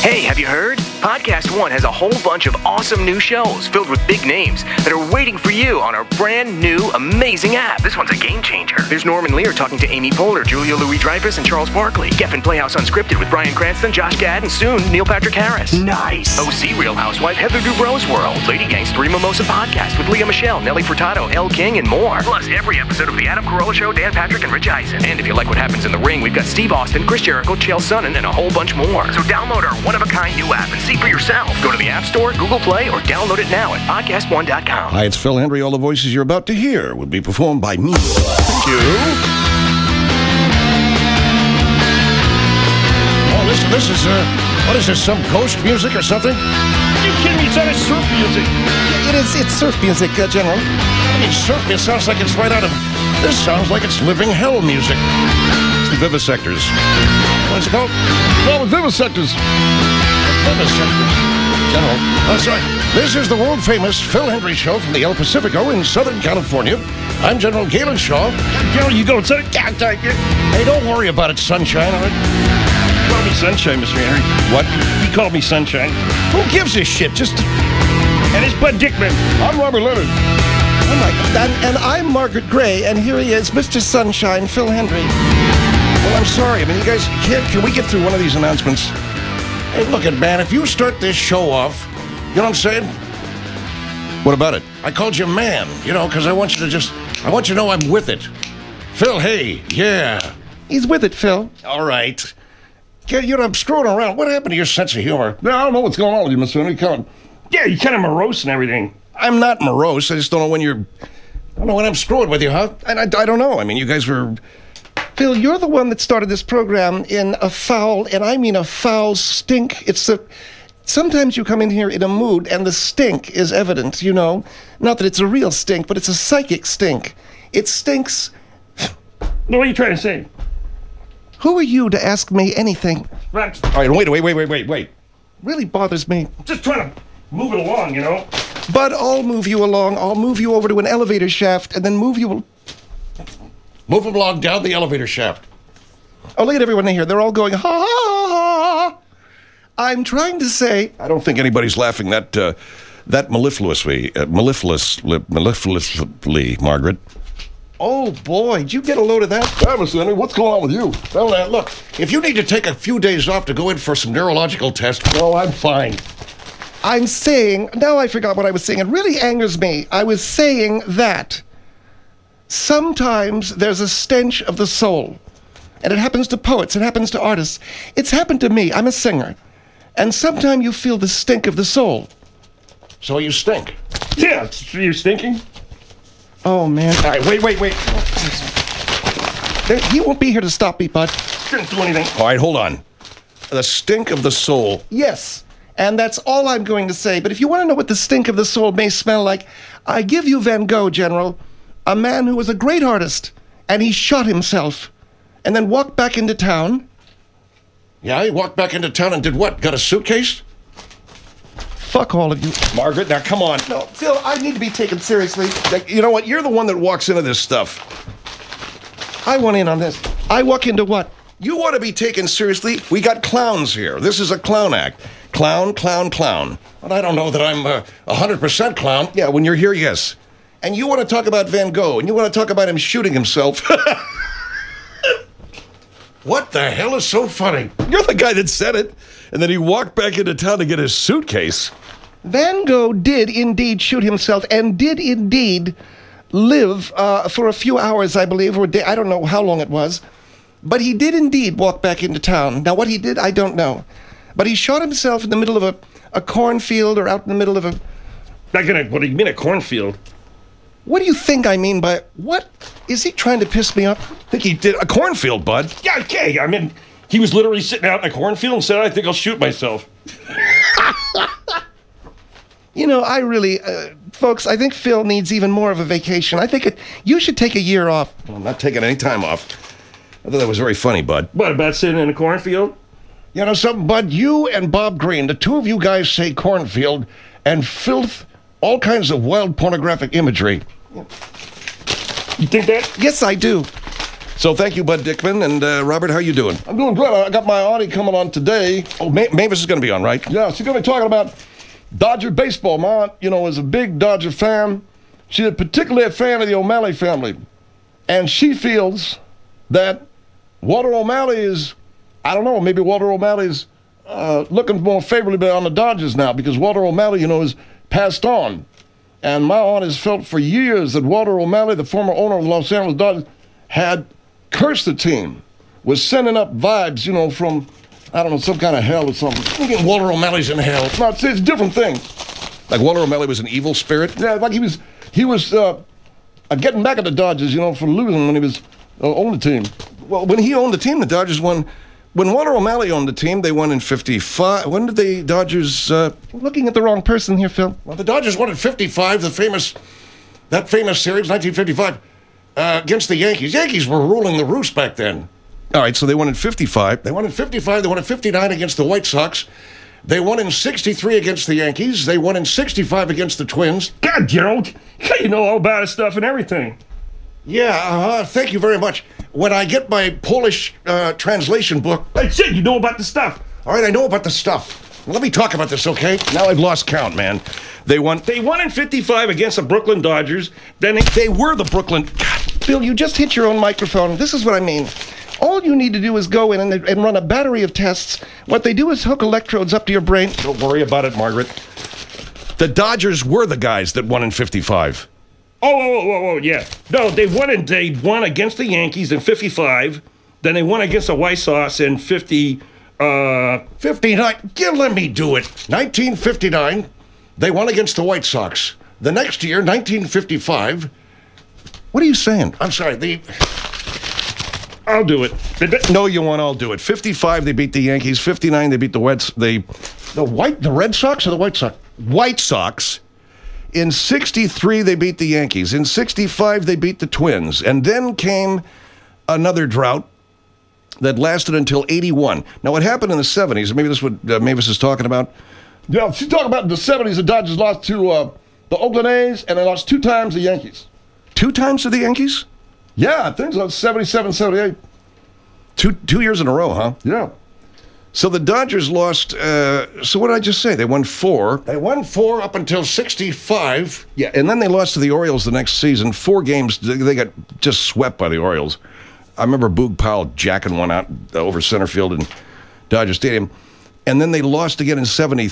Hey, have you heard? Podcast One has a whole bunch of awesome new shows filled with big names that are waiting for you on our brand new, amazing app. This one's a game changer. There's Norman Lear talking to Amy Poehler, Julia Louis-Dreyfus, and Charles Barkley. Geffen Playhouse Unscripted with Bryan Cranston, Josh Gad, and soon Neil Patrick Harris. Nice. OC Real Housewife Heather Dubrow's World. Lady Gang's Three Mimosa Podcast with Leah Michelle, Nelly Furtado, Elle King, and more. Plus, every episode of The Adam Carolla Show, Dan Patrick, and Rich Eisen. And if you like what happens in the ring, we've got Steve Austin, Chris Jericho, Chael Sonnen, and a whole bunch more. So download our one-of-a-kind new app and see for yourself. Go to the App Store, Google Play, or download it now at podcastone.com. Hi, it's Phil Hendrie. All the voices you're about to hear will be performed by me. Thank you. Oh, this is, what is this, some ghost music or something? Are you kidding me? It's not a surf music. It's surf music, General. I mean, surf music sounds like it's right out of, this sounds like it's living hell music. It's the Vivisectors. What's it called? No, Vivisectors. Vivisectors. General. Oh, sorry. This is the world-famous Phil Hendrie Show from the El Pacifico in Southern California. I'm General Galen Shaw. General, you go. Hey, don't worry about it, Sunshine, all right? Call me Sunshine, Mr. Henry. What? He called me Sunshine. Who gives a shit? Just... And it's Bud Dickman. I'm Robert Leonard. Oh my God. And I'm Margaret Gray, and here he is, Mr. Sunshine, Phil Hendrie. Well, I'm sorry. I mean, you guys, can we get through one of these announcements? Hey, look it, man, if you start this show off, you know what I'm saying? What about it? I called you man, you know, because I want you to know I'm with it. Phil, hey, yeah. He's with it, Phil. All right. You know, I'm screwing around. What happened to your sense of humor? No, I don't know what's going on with you, Mr. Henry. Yeah, you're kind of morose and everything. I'm not morose. I just don't know when I don't know when I'm screwing with you, huh? And I don't know. I mean, you guys were... Phil, you're the one that started this program in a foul, and I mean a foul stink. Sometimes you come in here in a mood, and the stink is evident, you know. Not that it's a real stink, but it's a psychic stink. It stinks. What are you trying to say? Who are you to ask me anything? Right. All right, wait. Really bothers me. Just trying to move it along, you know. But I'll move you along. I'll move you over to an elevator shaft, and then move you... Move them along down the elevator shaft. Oh, look at everyone in here. They're all going, ha, ha, ha, ha. I'm trying to say... I don't think anybody's laughing that mellifluously, Margaret. Oh, boy. Did you get a load of that? Mr. Henry, what's going on with you? Well, look, if you need to take a few days off to go in for some neurological tests, well, I'm fine. I'm saying... Now I forgot what I was saying. It really angers me. I was saying that... Sometimes there's a stench of the soul. And it happens to poets. It happens to artists. It's happened to me. I'm a singer. And sometimes you feel the stink of the soul. So you stink. Yeah, you're stinking. Oh, man. All right, wait. He won't be here to stop me, bud. Didn't do anything. All right, hold on. The stink of the soul. Yes. And that's all I'm going to say. But if you want to know what the stink of the soul may smell like, I give you Van Gogh, General. A man who was a great artist, and he shot himself, and then walked back into town. Yeah, he walked back into town and did what? Got a suitcase? Fuck all of you. Margaret, now come on. No, Phil, I need to be taken seriously. You know what? You're the one that walks into this stuff. I want in on this. I walk into what? You want to be taken seriously? We got clowns here. This is a clown act. Clown. But I don't know that I'm 100% clown. Yeah, when you're here, yes. And you want to talk about Van Gogh, and you want to talk about him shooting himself. What the hell is so funny? You're the guy that said it, and then he walked back into town to get his suitcase. Van Gogh did indeed shoot himself, and did indeed live for a few hours, I believe, or a day. I don't know how long it was. But he did indeed walk back into town. Now, what he did, I don't know. But he shot himself in the middle of a cornfield, or out in the middle of a... What do you mean a cornfield? What do you think I mean by... What? Is he trying to piss me off? I think he did. A cornfield, bud. Yeah, okay. I mean, he was literally sitting out in a cornfield and said, I think I'll shoot myself. You know, I really... folks, I think Phil needs even more of a vacation. I think you should take a year off. Well, I'm not taking any time off. I thought that was very funny, bud. What, about sitting in a cornfield? You know something, bud? You and Bob Green, the two of you guys say cornfield and filth... all kinds of wild pornographic imagery. You think that? Yes, I do. So thank you, Bud Dickman. And Robert, how you doing? I'm doing good. I got my auntie coming on today. Oh, Mavis is going to be on, right? Yeah, she's going to be talking about Dodger baseball. My aunt, is a big Dodger fan. She's particularly a fan of the O'Malley family. And she feels that Walter O'Malley is, I don't know, maybe Walter O'Malley's looking more favorably on the Dodgers now because Walter O'Malley, is passed on. And my aunt has felt for years that Walter O'Malley, the former owner of the Los Angeles Dodgers, had cursed the team, was sending up vibes, from, I don't know, some kind of hell or something. I'm thinking Walter O'Malley's in hell. No, it's a different thing. Like Walter O'Malley was an evil spirit? Yeah, like he was getting back at the Dodgers, for losing when he was on the team. Well, when he owned the team, the Dodgers won. When Walter O'Malley owned the team, they won in 55. When did the Dodgers... Looking at the wrong person here, Phil. Well, the Dodgers won in 55, that famous series, 1955, against the Yankees. Yankees were ruling the roost back then. All right, so they won in 55. They won in 55. They won in 59 against the White Sox. They won in 63 against the Yankees. They won in 65 against the Twins. God, Gerald, you know all about his stuff and everything. Yeah, thank you very much. When I get my Polish translation book... That's it, you know about the stuff. All right, I know about the stuff. Let me talk about this, okay? Now I've lost count, man. They won in 55 against the Brooklyn Dodgers. Then they were the Brooklyn... God, Bill, you just hit your own microphone. This is what I mean. All you need to do is go in and run a battery of tests. What they do is hook electrodes up to your brain. Don't worry about it, Margaret. The Dodgers were the guys that won in 55. Oh, yeah. No, they won against the Yankees in 55. Then they won against the White Sox in 59. Let me do it. 1959, they won against the White Sox. The next year, 1955... What are you saying? I'm sorry, I'll do it. No, you won't. I'll do it. 55, they beat the Yankees. 59, they beat the Red Sox or the White Sox? White Sox. In 63, they beat the Yankees. In 65, they beat the Twins. And then came another drought that lasted until 81. Now, what happened in the 70s, maybe this is what Mavis is talking about. Yeah, she's talking about in the 70s, the Dodgers lost to the Oakland A's, and they lost 2 times to the Yankees. 2 times to the Yankees? Yeah, I think so. 77, 78. 2 years in a row, huh? Yeah. So the Dodgers lost, so what did I just say? They won 4. They won 4 up until 65. Yeah, and then they lost to the Orioles the next season. 4 games, they got just swept by the Orioles. I remember Boog Powell jacking one out over center field in Dodger Stadium. And then they lost again in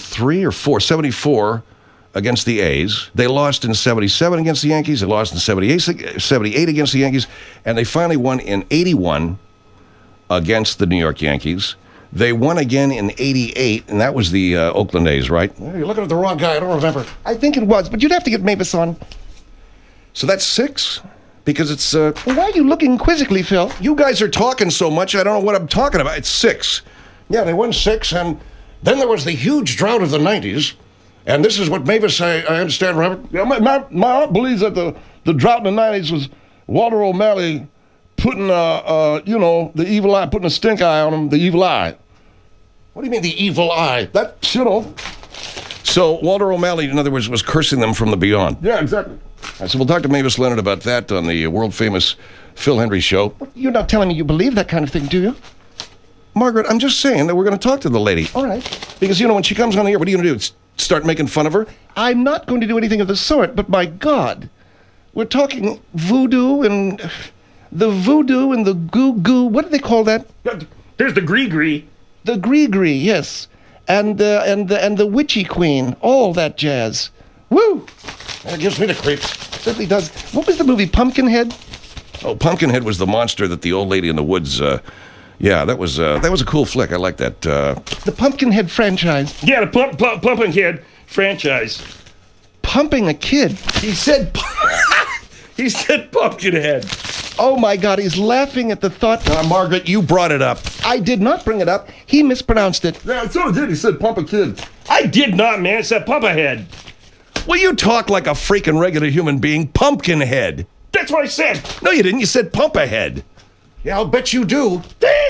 74 against the A's. They lost in 77 against the Yankees. They lost in 78 against the Yankees. And they finally won in 81 against the New York Yankees. They won again in 88, and that was the Oakland A's, right? You're looking at the wrong guy. I don't remember. I think it was, but you'd have to get Mavis on. So that's 6? Because it's... Why are you looking quizzically, Phil? You guys are talking so much, I don't know what I'm talking about. It's 6. Yeah, they won 6, and then there was the huge drought of the 90s. And this is what Mavis, I understand, Robert? Yeah, my aunt believes that the drought in the 90s was Walter O'Malley putting, the evil eye, putting a stink eye on him, the evil eye. What do you mean, the evil eye? That, So Walter O'Malley, in other words, was cursing them from the beyond. Yeah, exactly. So we'll talk to Mavis Leonard about that on the world-famous Phil Hendry Show. You're not telling me you believe that kind of thing, do you? Margaret, I'm just saying that we're going to talk to the lady. All right. Because, when she comes on here, what are you going to do? Start making fun of her? I'm not going to do anything of the sort, but my God, we're talking voodoo and the goo-goo. What do they call that? There's the gree-gree. The gree-gree, yes. And the witchy queen, all that jazz. Woo! That gives me the creeps. Certainly does. What was the movie, Pumpkinhead? Oh, Pumpkinhead was the monster that the old lady in the woods... Yeah, that was a cool flick. I like that. The Pumpkinhead franchise. Yeah, the Pumpkinhead franchise. Pumping a kid. He said Pumpkinhead. Oh, my God, he's laughing at the thought. Margaret, you brought it up. I did not bring it up. He mispronounced it. Yeah, so did. He said pump a kid. I did not, man. It said pump a head. Well, you talk like a freaking regular human being. Pumpkinhead. That's what I said. No, you didn't. You said pump a head. Yeah, I'll bet you do.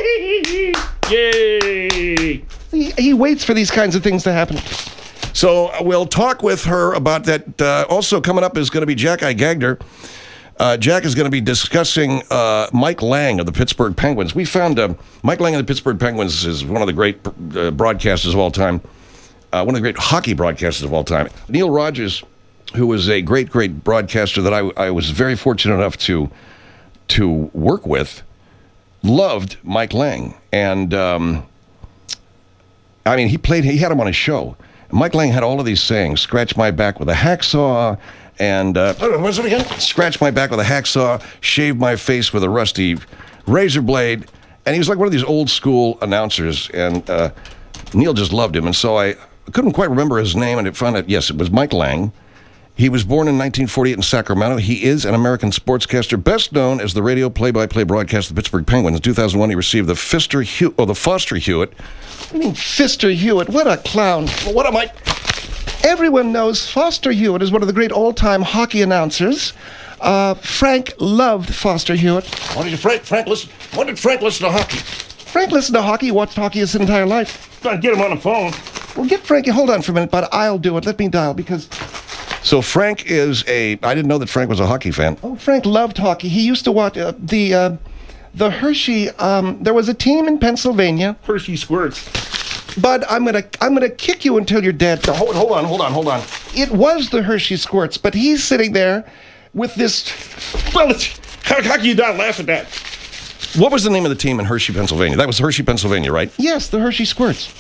Yay! He waits for these kinds of things to happen. So we'll talk with her about that. Also coming up is going to be Jack I. Gagner. Jack is going to be discussing Mike Lang of the Pittsburgh Penguins. We found Mike Lang of the Pittsburgh Penguins is one of the great broadcasters of all time, one of the great hockey broadcasters of all time. Neil Rogers, who was a great broadcaster that I was very fortunate enough to work with, loved Mike Lang. And, I mean, he had him on his show. Mike Lang had all of these sayings: scratch my back with a hacksaw, and What's it again? scratch my back with a hacksaw, shave my face with a rusty razor blade. And he was like one of these old school announcers, and Neil just loved him. And so I couldn't quite remember his name, and I found out, yes, it was Mike Lang. He was born in 1948 in Sacramento. He is an American sportscaster, best known as the radio play-by-play broadcast of the Pittsburgh Penguins. In 2001, he received the Foster Hewitt. I mean, Fister Hewitt, what a clown. What am I? Everyone knows Foster Hewitt is one of the great all-time hockey announcers. Frank loved Foster Hewitt. When did Frank listen to hockey? Frank listened to hockey, watched hockey his entire life. Gotta get him on the phone. Well, get Frankie, hold on for a minute, but I'll do it. Let me dial, because... So Frank is I didn't know that Frank was a hockey fan. Oh, Frank loved hockey. He used to watch the Hershey. There was a team in Pennsylvania. Hershey Squirts. Bud, I'm gonna kick you until you're dead. Hold on. It was the Hershey Squirts, but he's sitting there with this. Well, how can you not laugh at that? What was the name of the team in Hershey, Pennsylvania? That was Hershey, Pennsylvania, right? Yes, the Hershey Squirts.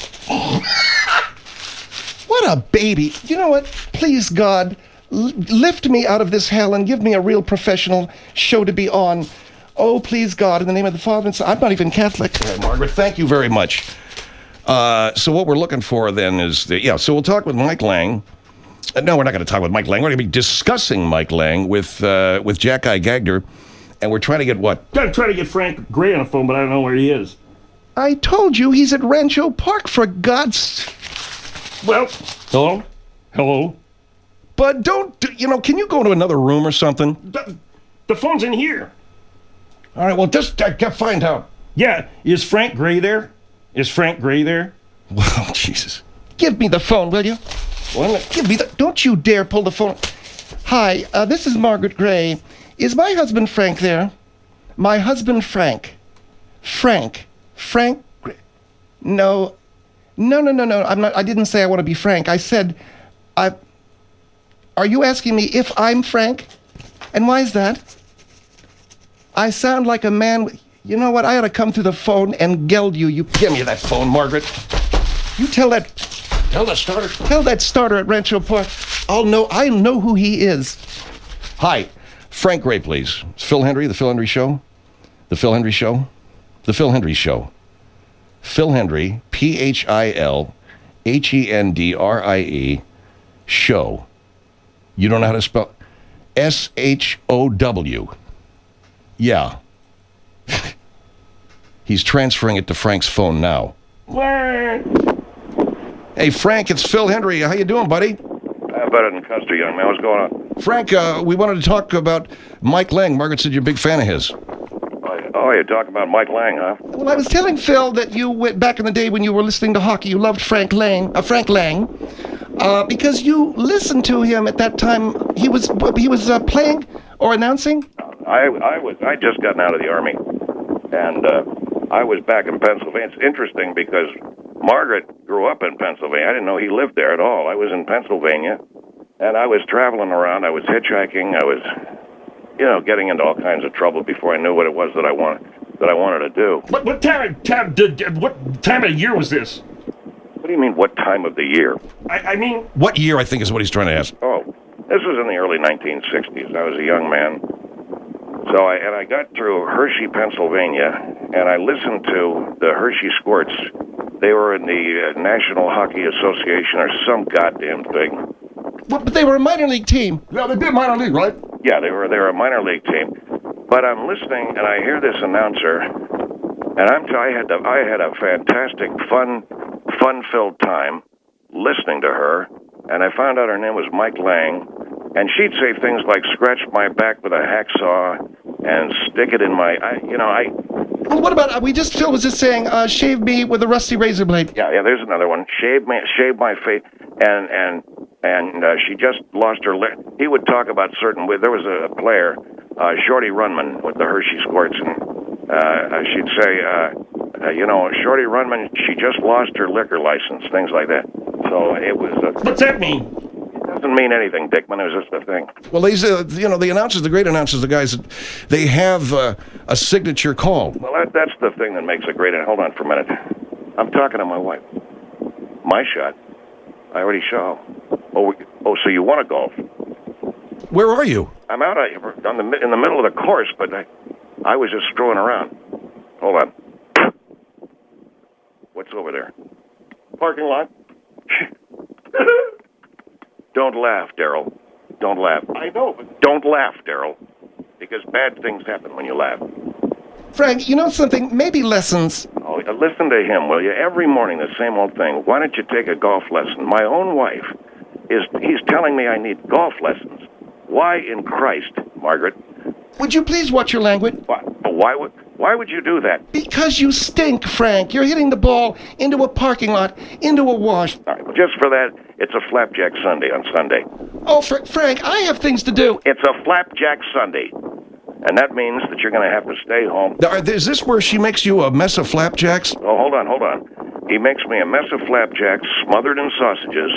What a baby. You know what? Please, God, lift me out of this hell and give me a real professional show to be on. Oh, please, God, in the name of the Father and Son. I'm not even Catholic. Margaret, thank you very much. So what we're looking for then is, so we'll talk with Mike Lang. No, we're not going to talk with Mike Lang. We're going to be discussing Mike Lang with Jack I. Gagner, and we're trying to get what? Gotta try to get Frank Gray on the phone, but I don't know where he is. I told you he's at Rancho Park, for God's... Well, hello. But can you go to another room or something? The phone's in here. All right, well, just find out. Yeah, is Frank Gray there? Well, Jesus. Give me the phone, will you? Well, Give me the... Don't you dare pull the phone. Hi, this is Margaret Gray. Is my husband Frank there? My husband Frank. Frank Gray. No. I'm not. I didn't say I want to be Frank. I said, Are you asking me if I'm Frank? And why is that? I sound like a man. You know what? I ought to come through the phone and geld you. You give me that phone, Margaret. You tell that starter. Tell that starter at Rancho Park. I know who he is. Hi, Frank Gray, please. It's Phil Hendrie, the Phil Hendrie Show. The Phil Hendrie Show. The Phil Hendrie Show. Phil Hendrie, PHILHENDRIE, show. You don't know how to spell SHOW. Yeah. He's transferring it to Frank's phone now. Hey, Frank, it's Phil Hendrie. How you doing, buddy? Better than Custer, young man. What's going on? Frank, we wanted to talk about Mike Lang. Margaret said you're a big fan of his. Oh, you're talking about Mike Lang, huh? Well, I was telling Phil that you went back in the day when you were listening to hockey. You loved Frank Lang, because you listened to him at that time. He was playing or announcing. I just gotten out of the Army, and I was back in Pennsylvania. It's interesting because Margaret grew up in Pennsylvania. I didn't know he lived there at all. I was in Pennsylvania, and I was traveling around. I was hitchhiking. I was, getting into all kinds of trouble before I knew what it was that I wanted to do. What time of year was this? What do you mean, what time of the year? I mean... What year, I think, is what he's trying to ask. Oh, this was in the early 1960s. I was a young man. So I got through Hershey, Pennsylvania, and I listened to the Hershey Squirts. They were in the National Hockey Association or some goddamn thing. But they were a minor league team. Yeah, they did minor league, right? Yeah, they were a minor league team. But I'm listening, and I hear this announcer, and I had a fantastic, fun-filled time listening to her, and I found out her name was Mike Lang, and she'd say things like, scratch my back with a hacksaw and stick it in my... Well, what about, Phil was just saying, shave me with a rusty razor blade. Yeah, there's another one. Shave my face, and she just lost her... He would talk about there was a player Shorty Runman with the Hershey Squirts, and she'd say, Shorty Runman, she just lost her liquor license, things like that. So it was... What's that mean? It doesn't mean anything, Dickman. It was just a thing. Well, these, the announcers, the great announcers, the guys, they have a signature call. Well, that's the thing that makes it great. Hold on for a minute. I'm talking to my wife. My shot. I already saw. Oh, so you want to golf? Where are you? I'm out in the middle of the course, but I was just strolling around. Hold on. What's over there? Parking lot. Don't laugh, Daryl. Don't laugh. I know, but don't laugh, Daryl, because bad things happen when you laugh. Frank, you know something? Maybe lessons. Oh, listen to him, will you? Every morning, the same old thing. Why don't you take a golf lesson? My own wife he's telling me I need golf lessons. Why in Christ, Margaret? Would you please watch your language? Why would you do that? Because you stink, Frank. You're hitting the ball into a parking lot, into a wash. All right, just for that, it's a flapjack Sunday on Sunday. Oh, Frank, I have things to do. It's a flapjack Sunday. And that means that you're going to have to stay home. Is this where she makes you a mess of flapjacks? Oh, hold on. He makes me a mess of flapjacks smothered in sausages.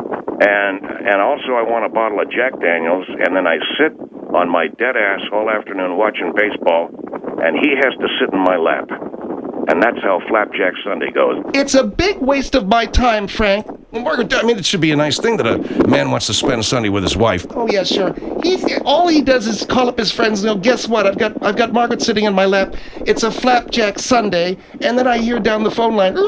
And also I want a bottle of Jack Daniels, and then I sit on my dead ass all afternoon watching baseball, and he has to sit in my lap. And that's how Flapjack Sunday goes. It's a big waste of my time, Frank. Well, Margaret, I mean, it should be a nice thing that a man wants to spend Sunday with his wife. Oh, yeah, sure. All he does is call up his friends and go, guess what? I've got Margaret sitting in my lap. It's a Flapjack Sunday. And then I hear down the phone line,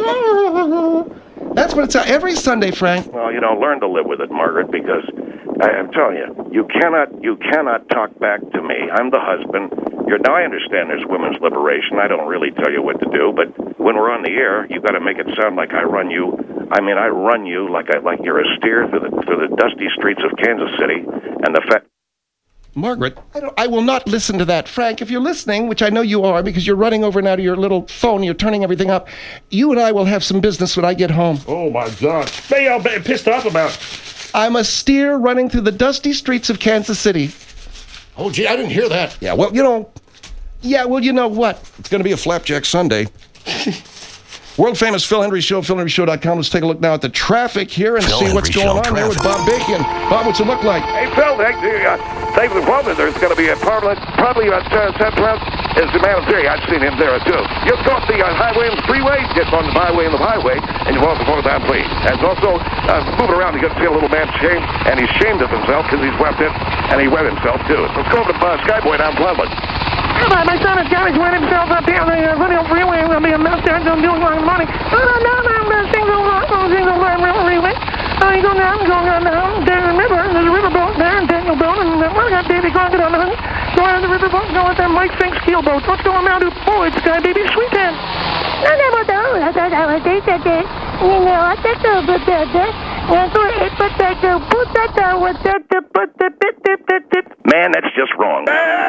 that's what it's every Sunday, Frank. Well, learn to live with it, Margaret, because I'm telling you cannot talk back to me. I'm the husband. Now, I understand there's women's liberation. I don't really tell you what to do, but when we're on the air, you've got to make it sound like I run you. I mean, I run you like you're a steer through the dusty streets of Kansas City, and the fact... Margaret, I will not listen to that. Frank, if you're listening, which I know you are because you're running over now to your little phone, you're turning everything up, you and I will have some business when I get home. Oh, my God. What are you pissed off about? I'm a steer running through the dusty streets of Kansas City. Oh, gee, I didn't hear that. Yeah, well, you know what? It's going to be a Flapjack Sunday. World famous Phil Hendry Show, philhendryshow.com. Let's take a look now at the traffic here and see what's going on there with Bob Bacon. Bob, what's it look like? Hey, Phil, thanks for the problem. There's going to be a Parliament, probably about 10 plus, is the man of theory. I've seen him there, too. You'll go off the highway and the freeway, get on the byway and the highway, and you walk the phone down, please. And also, moving around, you're going to see a little man's shame, and he's shamed of himself because he's wept it, and he wet himself, too. Let's go over to Skyboy down Cleveland. My son has got his wet himself up here on the radio freeway. I'm going to be a mess there. I'm doing my money. Single freeway. You go down, there's a river, there's a riverboat there, and Daniel Boat, and I got Baby Crockett on the hook. Go out on the riverboat, go with that Mike Finks keel boat. What's going on to Boyd, Sky Baby Sweet Hand? Man, that's just wrong.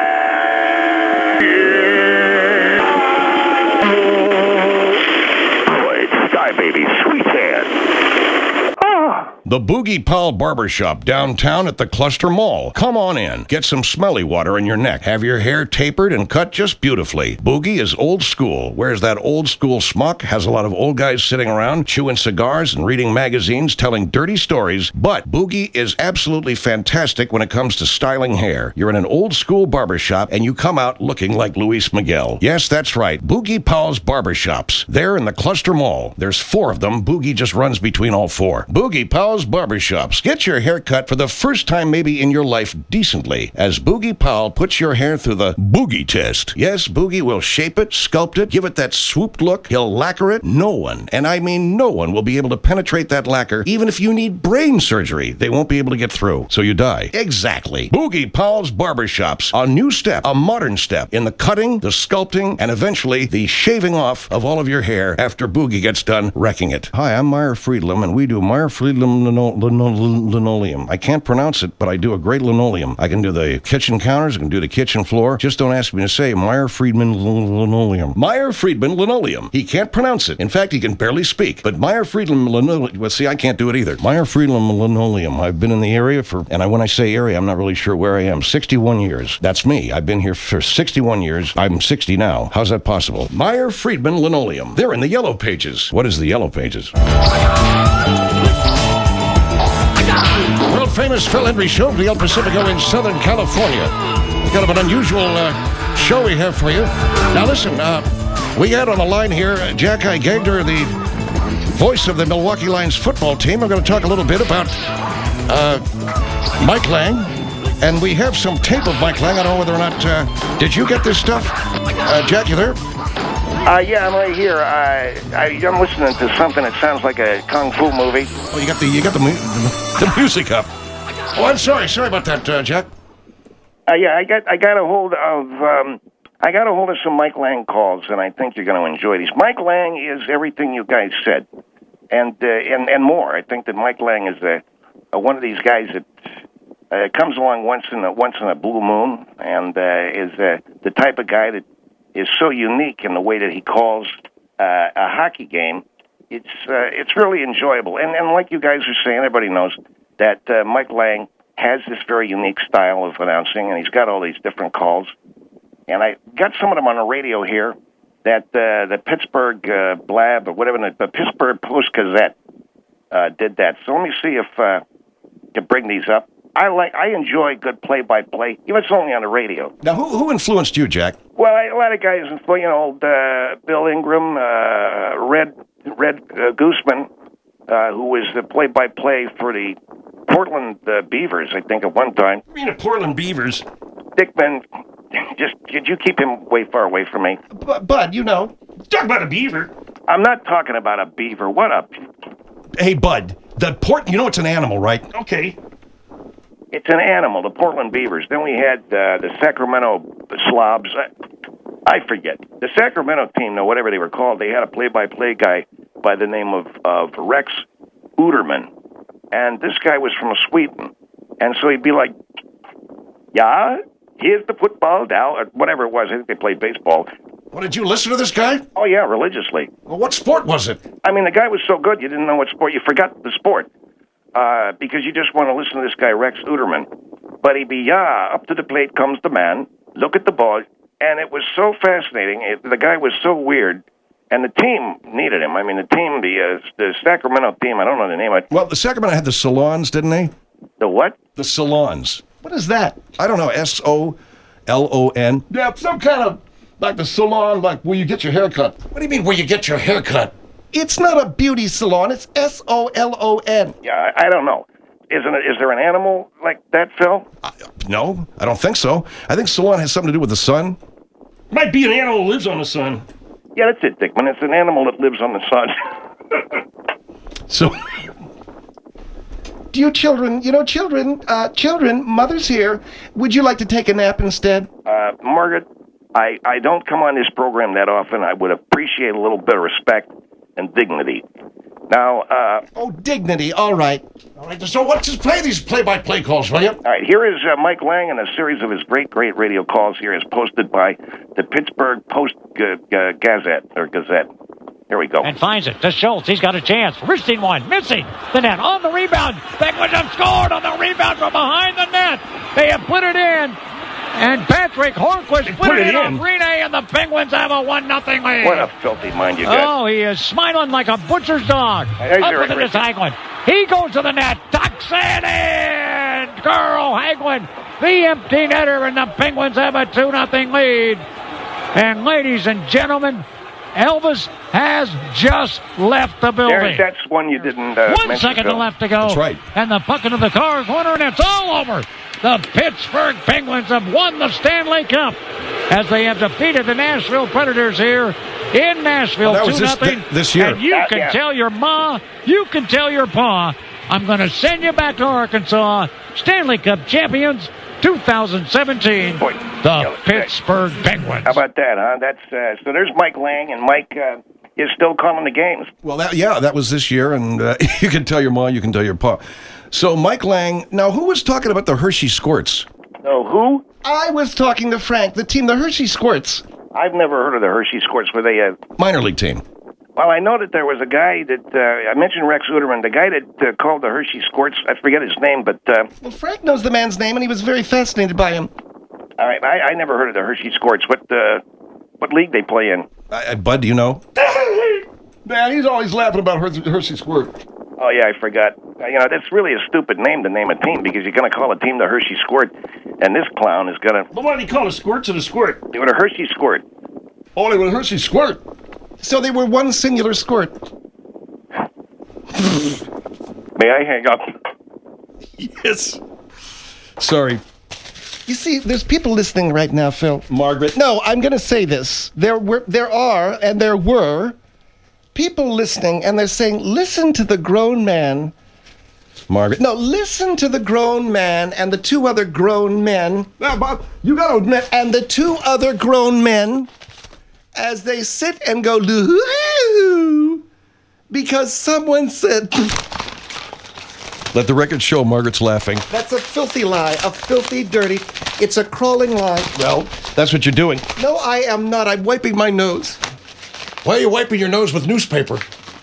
Boy, Sky Baby, Sweet Hand. The Boogie Powell Barbershop downtown at the Cluster Mall. Come on in. Get some smelly water in your neck. Have your hair tapered and cut just beautifully. Boogie is old school. Wears that old school smock, has a lot of old guys sitting around, chewing cigars and reading magazines, telling dirty stories. But Boogie is absolutely fantastic when it comes to styling hair. You're in an old school barbershop and you come out looking like Luis Miguel. Yes, that's right. Boogie Powell's Barbershops. They're in the Cluster Mall. There's 4 of them. Boogie just runs between all 4. Boogie Powell's Barbershops. Get your hair cut for the first time maybe in your life decently, as Boogie Powell puts your hair through the Boogie test. Yes, Boogie will shape it, sculpt it, give it that swooped look. He'll lacquer it. No one, and I mean no one, will be able to penetrate that lacquer. Even if you need brain surgery, they won't be able to get through. So you die. Exactly. Boogie Powell's Barbershops. A new step, a modern step in the cutting, the sculpting, and eventually the shaving off of all of your hair after Boogie gets done wrecking it. Hi, I'm Meyer Friedlam, and we do Meyer Friedlam linoleum. I can't pronounce it, but I do a great linoleum. I can do the kitchen counters. I can do the kitchen floor. Just don't ask me to say Meyer Friedman linoleum. Meyer Friedman linoleum. He can't pronounce it. In fact, he can barely speak. But Meyer Friedman linoleum. Well, see, I can't do it either. Meyer Friedman linoleum. I've been in the area when I say area, I'm not really sure where I am. 61 years. That's me. I've been here for 61 years. I'm 60 now. How's that possible? Meyer Friedman linoleum. They're in the yellow pages. What is the yellow pages? World famous Phil Hendry Show from the El Pacifico in Southern California. Kind of an unusual show we have for you. Now listen, we had on the line here Jack I. Gagner, the voice of the Milwaukee Lions football team. I'm going to talk a little bit about Mike Lang. And we have some tape of Mike Lang. I don't know whether or not... did you get this stuff? Jack, you there? Yeah, I'm right here. I'm listening to something that sounds like a kung fu movie. Oh, you got the music up. Oh, I'm sorry. Sorry about that, Jack. Yeah, I got a hold of some Mike Lang calls, and I think you're going to enjoy these. Mike Lang is everything you guys said, and more. I think that Mike Lang is one of these guys that comes along once in a blue moon, and is the type of guy that is so unique in the way that he calls a hockey game. It's really enjoyable, and like you guys are saying, everybody knows that Mike Lang has this very unique style of announcing, and he's got all these different calls. And I got some of them on the radio here that the Pittsburgh Blab or whatever, the Pittsburgh Post-Gazette did that. So let me see if I can bring these up. I enjoy good play-by-play, even if it's only on the radio. Now, who influenced you, Jack? Well, a lot of guys, Bill Ingram, Red Gooseman, who was the play-by-play for the Portland Beavers, I think, at one time. You mean the Portland Beavers? Dickman, could you keep him way far away from me? Bud, you know. Talk about a beaver. I'm not talking about a beaver. What up? Hey, Bud, you know it's an animal, right? Okay. It's an animal, the Portland Beavers. Then we had the Sacramento Slobs. I forget. The Sacramento team, or whatever they were called, they had a play-by-play guy by the name of Rex Uterman. And this guy was from Sweden. And so he'd be like, yeah, here's the football now, or whatever it was. I think they played baseball. Well, did you listen to this guy? Oh, yeah, religiously. Well, what sport was it? I mean, the guy was so good, you didn't know what sport. You forgot the sport. Because you just want to listen to this guy, Rex Uterman. But he'd be, up to the plate comes the man, look at the ball. And it was so fascinating. The guy was so weird. And the team needed him. I mean, the Sacramento team, I don't know the name. Well, the Sacramento had the Salons, didn't they? The what? The Salons. What is that? I don't know, S-O-L-O-N. Yeah, some kind of, like the salon, like where you get your hair cut. What do you mean, where you get your hair cut? It's not a beauty salon. It's S-O-L-O-N. Yeah, I don't know. Is there an animal like that, Phil? No, I don't think so. I think salon has something to do with the sun. Might be an animal who lives on the sun. Yeah, that's it, Dickman. It's an animal that lives on the sun. So, Do you children, mothers here, would you like to take a nap instead? Margaret, I don't come on this program that often. I would appreciate a little bit of respect and dignity. Now, dignity, all right. all right, so just play these play-by-play calls, will you? All right, here is Mike Lang and a series of his great radio calls here as posted by the Pittsburgh Post-Gazette, or Gazette. Here we go. And finds it to Schultz. He's got a chance. Wristing one. Missing the net. On the rebound. Penguins have scored on the rebound from behind the net. They have put it in. And Patrick Hornquist put it in on Rene, and the Penguins have a 1-0 lead. What a filthy mind you got. Oh, he is smiling like a butcher's dog. Up with it is Hagelin. He goes to the net. Tucks it in. Carl Hagelin, the empty netter, and the Penguins have a 2-0 lead. And ladies and gentlemen, Elvis has just left the building. That's one you didn't 1 second Phil. left to go. That's right. And the puck into the car corner, and it's all over. The Pittsburgh Penguins have won the Stanley Cup as they have defeated the Nashville Predators here in Nashville 2-0. This year. And you can tell your ma, you can tell your pa, I'm going to send you back to Arkansas. Stanley Cup champions 2017, the Pittsburgh Penguins. How about that, huh? That's so there's Mike Lang, and Mike, is still calling the games. Well, that was this year, and you can tell your mom, you can tell your pa. So, Mike Lang, now who was talking about the Hershey Squirts? No, who? I was talking to Frank, the team, the Hershey Squirts. I've never heard of the Hershey Squirts. Were they minor league team? Well, I know that there was a guy that, I mentioned Rex Uterman, the guy that called the Hershey Squirts, I forget his name, but... Well, Frank knows the man's name, and he was very fascinated by him. All right, I never heard of the Hershey Squirts. What league they play in? Bud, do you know? Man, he's always laughing about Hershey Squirt. Oh, yeah, I forgot. That's really a stupid name to name a team, because you're going to call a team the Hershey Squirt, and this clown is going to... But why do you call it squirts and a squirt? They were the Hershey Squirt. Oh, they were the Hershey Squirt. So they were one singular squirt. May I hang up? Yes. Sorry. You see, there's people listening right now, Phil. Margaret. No, I'm going to say this. There were people listening, and they're saying, listen to the grown man. Margaret. No, listen to the grown man and the two other grown men. Now, Bob, you got to admit. And the two other grown men, as they sit and go, loo, because someone said... Let the record show Margaret's laughing. That's a filthy lie, a filthy, dirty, it's a crawling lie. Well, that's what you're doing. No, I am not. I'm wiping my nose. Why are you wiping your nose with newspaper?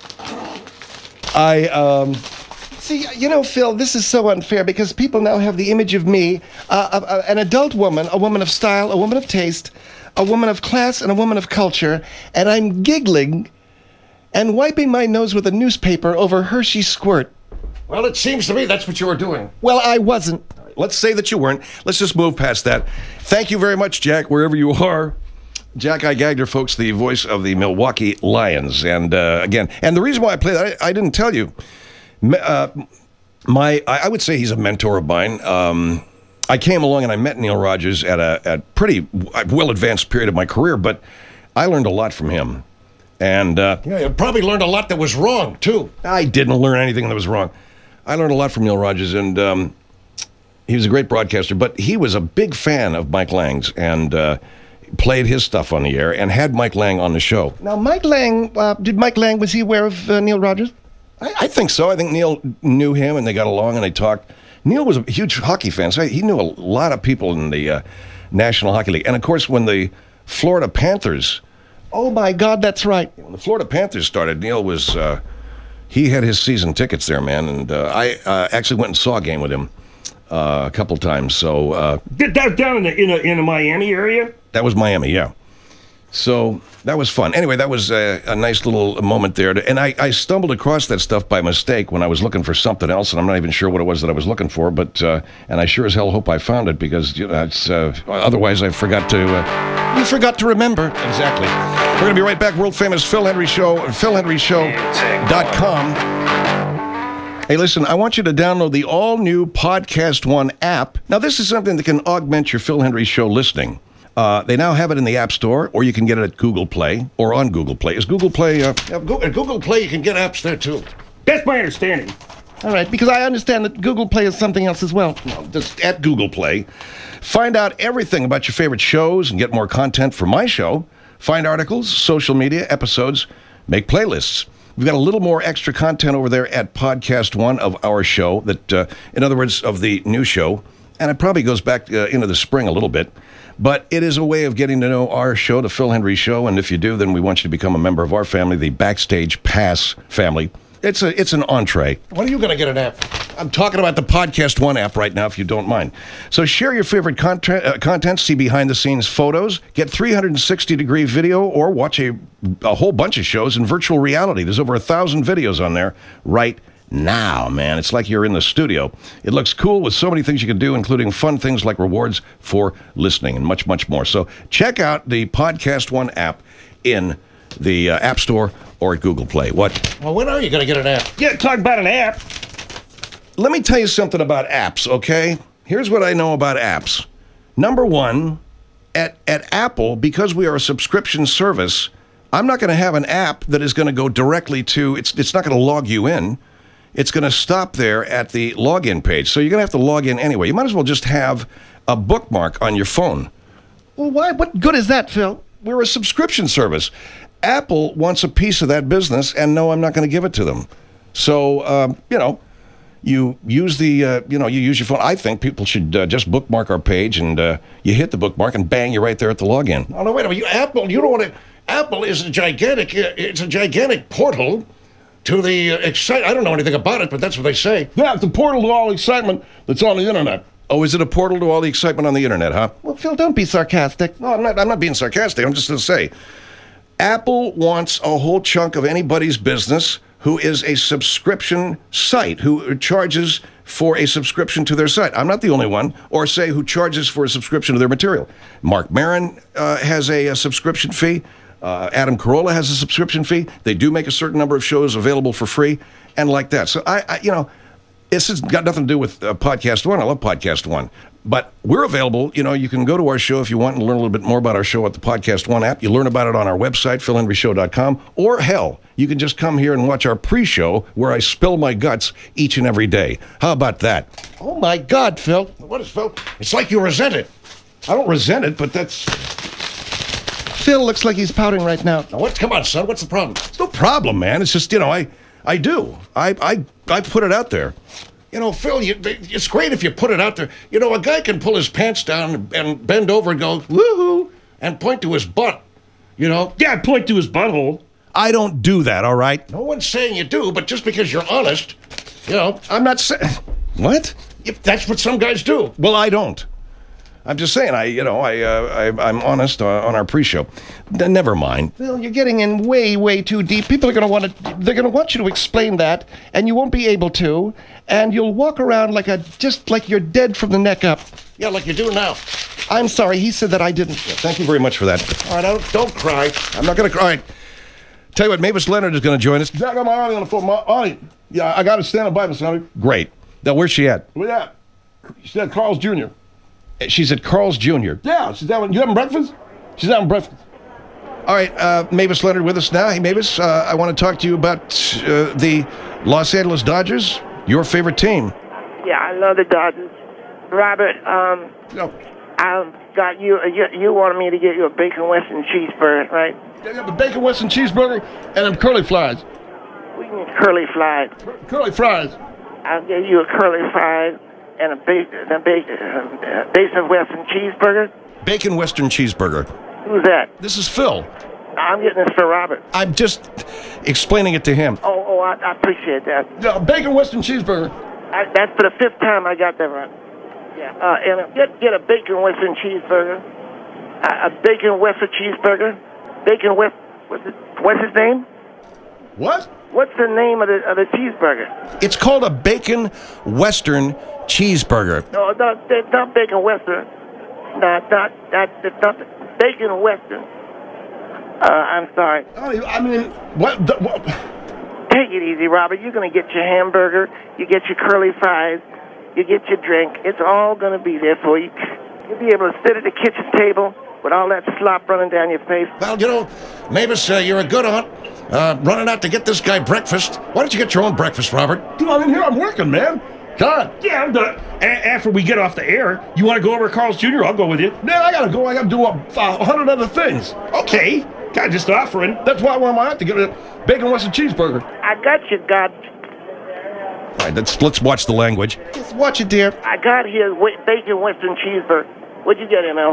See, Phil, this is so unfair because people now have the image of me, an adult woman, a woman of style, a woman of taste, a woman of class, and a woman of culture, and I'm giggling and wiping my nose with a newspaper over Hershey Squirt. Well, it seems to me that's what you were doing. Well, I wasn't. Let's say that you weren't. Let's just move past that. Thank you very much, Jack, wherever you are. Jack I. Gagner, folks, the voice of the Milwaukee Lions. And again, and the reason why I play that, I didn't tell you. I would say he's a mentor of mine. I came along and I met Neil Rogers at a pretty well-advanced period of my career, but I learned a lot from him. And yeah, you probably learned a lot that was wrong, too. I didn't learn anything that was wrong. I learned a lot from Neil Rogers, and he was a great broadcaster, but he was a big fan of Mike Lang's and played his stuff on the air and had Mike Lang on the show. Now, Mike Lang, was he aware of Neil Rogers? I think so. I think Neil knew him, and they got along, and they talked. Neil was a huge hockey fan, so he knew a lot of people in the National Hockey League. And, of course, when the Florida Panthers... Oh, my God, that's right. When the Florida Panthers started, Neil was... he had his season tickets there, man, and I actually went and saw a game with him a couple times. So down in the Miami area. That was Miami, yeah. So that was fun. Anyway, that was a nice little moment there. And I stumbled across that stuff by mistake when I was looking for something else, and I'm not even sure what it was that I was looking for. But and I sure as hell hope I found it because it's otherwise I forgot to. You forgot to remember. Exactly. We're going to be right back. World famous Phil Hendrie Show, PhilHendrieShow.com. Hey, listen, I want you to download the all-new Podcast One app. Now, this is something that can augment your Phil Hendrie Show listening. They now have it in the App Store, or you can get it at Google Play, or on Google Play. Is Google Play... At Google Play, you can get apps there, too. That's my understanding. All right, because I understand that Google Play is something else as well. No, just at Google Play. Find out everything about your favorite shows and get more content for my show. Find articles, social media, episodes, make playlists. We've got a little more extra content over there at Podcast One of our show, that, in other words, of the new show. And it probably goes back into the spring a little bit. But it is a way of getting to know our show, the Phil Hendrie Show. And if you do, then we want you to become a member of our family, the Backstage Pass family. It's an entree. When are you going to get an app? I'm talking about the Podcast One app right now, if you don't mind. So share your favorite content, see behind-the-scenes photos, get 360-degree video, or watch a whole bunch of shows in virtual reality. There's over 1,000 videos on there right now, man. It's like you're in the studio. It looks cool with so many things you can do, including fun things like rewards for listening and much, much more. So check out the Podcast One app in the App Store or at Google Play. What? Well, when are you going to get an app? Yeah, talk about an app. Let me tell you something about apps, okay? Here's what I know about apps. Number one, at Apple, because we are a subscription service, I'm not going to have an app that is going to go directly to, it's not going to log you in. It's going to stop there at the login page. So you're going to have to log in anyway. You might as well just have a bookmark on your phone. Well, why? What good is that, Phil? We're a subscription service. Apple wants a piece of that business, and no, I'm not going to give it to them. So, you use you use your phone. I think people should just bookmark our page, and you hit the bookmark, and bang, you're right there at the login. Oh, no, wait a minute. You don't want to... Apple is it's a gigantic portal to the I don't know anything about it, but that's what they say. Yeah, it's a portal to all excitement that's on the internet. Oh, is it a portal to all the excitement on the internet, huh? Well, Phil, don't be sarcastic. No, I'm not being sarcastic. I'm just going to say, Apple wants a whole chunk of anybody's business who is a subscription site, who charges for a subscription to their site. I'm not the only one, or say who charges for a subscription to their material. Mark Maron has a subscription fee. Adam Carolla has a subscription fee. They do make a certain number of shows available for free, and like that. So this has got nothing to do with Podcast One. I love Podcast One, but we're available. You can go to our show if you want and learn a little bit more about our show at the Podcast One app. You learn about it on our website, philhenryshow.com, or hell, you can just come here and watch our pre-show where I spill my guts each and every day. How about that? Oh, my God, Phil. What is Phil? It's like you resent it. I don't resent it, but that's... Phil looks like he's pouting right now. Now, come on, son. What's the problem? It's no problem, man. It's just, I do. I put it out there. Phil, it's great if you put it out there. A guy can pull his pants down and bend over and go, woohoo, and point to his butt, Yeah, point to his butthole. I don't do that, all right? No one's saying you do, but just because you're honest, I'm not saying... What? That's what some guys do. Well, I don't. I'm just saying, I'm honest on our pre-show. Never mind. Phil, you're getting in way, way too deep. People are going to want you to explain that, and you won't be able to, and you'll walk around just like you're dead from the neck up. Yeah, like you do now. I'm sorry, he said that I didn't. Yeah, thank you very much for that. All right, don't cry. I'm not going to cry. All right. Tell you what, Mavis Leonard is going to join us. I got my Auntie on the phone. My Auntie. Yeah, I got to stand up by Miss Auntie. Great. Now, where's she at? Where at? She's at Carl's Jr. She's at Carl's Jr. Yeah, she's having. You having breakfast? She's having breakfast. All right, Mavis Leonard with us now. Hey, Mavis, I want to talk to you about the Los Angeles Dodgers, your favorite team. Yeah, I love the Dodgers. Robert, I got you. You wanted me to get you a bacon western cheeseburger, right? I got the bacon western cheeseburger and them curly fries. We need curly fries. Curly fries. I'll get you a curly fries and a bacon western cheeseburger. Bacon western cheeseburger. Who's that? This is Phil. I'm getting this for Robert. I'm just explaining it to him. Oh, I appreciate that. Yeah, bacon western cheeseburger. That's for the 5th time I got that right. Yeah, and get a bacon western cheeseburger. A bacon western cheeseburger. Bacon west. What's his name? What? What's the name of the cheeseburger? It's called a bacon western cheeseburger. No, it's not bacon western. It's not bacon western. I'm sorry. I mean, what? Take it easy, Robert. You're going to get your hamburger, you get your curly fries, you get your drink. It's all going to be there for you. You'll be able to sit at the kitchen table with all that slop running down your face. Well, Mavis, you're a good aunt. Running out to get this guy breakfast. Why don't you get your own breakfast, Robert? I'm in here. I'm working, man. God. Yeah, I'm done. After we get off the air, you want to go over to Carl's Jr.? I'll go with you. Man, I got to go. I got to do 100 other things. Okay. God, just offering. That's why I want my aunt to get a bacon western cheeseburger. I got you, God. All right, let's watch the language. Just watch it, dear. I got here bacon western cheeseburger. What'd you get, ML?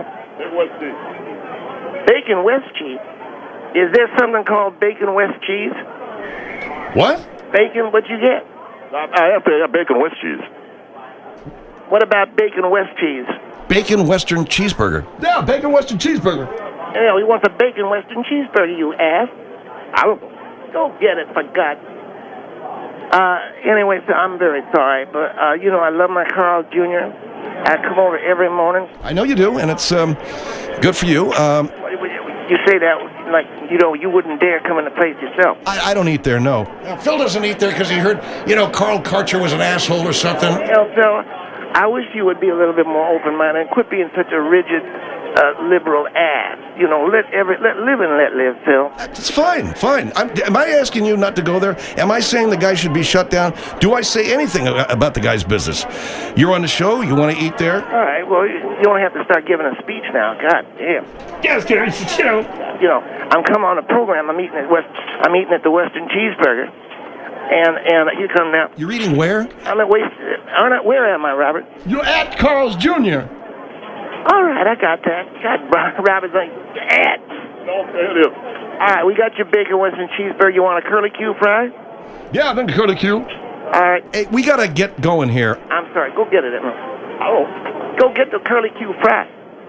Bacon West cheese. Is there something called bacon West cheese? What? Bacon, what'd you get? I have bacon West cheese. What about bacon West cheese? Bacon western cheeseburger. Yeah, bacon western cheeseburger. Yeah, he wants a bacon western cheeseburger, you ass. I'll go get it, for God. Anyway, so I'm very sorry, but, I love my Carl Jr. I come over every morning. I know you do, and it's good for you. You say that like, you wouldn't dare come in the place yourself. I don't eat there, no. Phil doesn't eat there because he heard, Carl Karcher was an asshole or something. Phil, I wish you would be a little bit more open-minded and quit being such a rigid, liberal ass. You know, let live and let live, Phil. It's fine. Am I asking you not to go there? Am I saying the guy should be shut down? Do I say anything about the guy's business? You're on the show. You want to eat there? All right. Well, you don't have to start giving a speech now. God damn. Yes, You know, I'm coming on a program. I'm eating at the Western Cheeseburger, and you come now. You're eating where? I'm at where am I, Robert? You're at Carl's Jr. All right, I got that. Robert's like, at. Okay, All right, we got your bacon Western Cheeseburger. You want a curly Q fry? Yeah, then curly Q. All right. Hey, we got to get going here. I'm sorry. Go get it, Emma. Oh, go get the curly Q fry.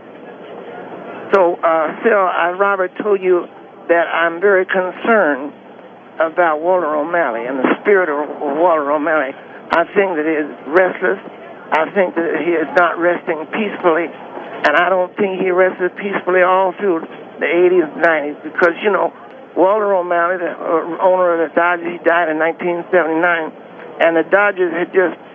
So, Phil, Robert told you that I'm very concerned about Walter O'Malley and the spirit of Walter O'Malley. I think that he is restless. I think that he is not resting peacefully. And I don't think he rested peacefully all through the 80s and 90s because, you know, Walter O'Malley, the owner of the Dodgers, he died in 1979. And the Dodgers had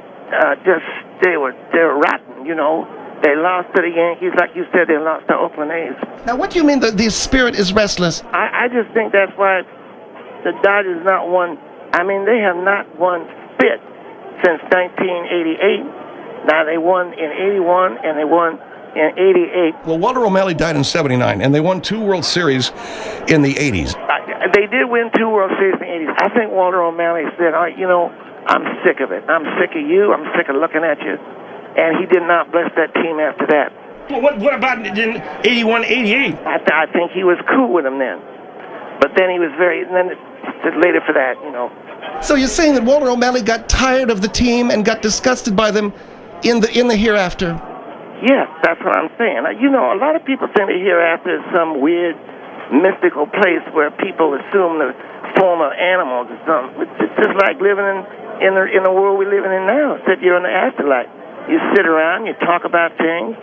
they were rotten, you know. They lost to the Yankees, like you said, they lost to Oakland A's. Now, what do you mean that the spirit is restless? I just think that's why the Dodgers not won. I mean, they have not won spit since 1988. Now, they won in 81 and they won in 88. Well, Walter O'Malley died in 79, and they won 2 World Series in the 80s. They did win 2 World Series in the 80s. I think Walter O'Malley said, all right, you know, I'm sick of it. I'm sick of you. I'm sick of looking at you. And he did not bless that team after that. Well, what about in 81, 88? I think he was cool with them then. But then he was and then later for that, you know. So you're saying that Walter O'Malley got tired of the team and got disgusted by them in the hereafter? Yes, that's what I'm saying. You know, a lot of people think the hereafter is some weird, mystical place where people assume the form of animals or something. It's just like living in the world we're living in now, except you're in the afterlife. You sit around, you talk about things,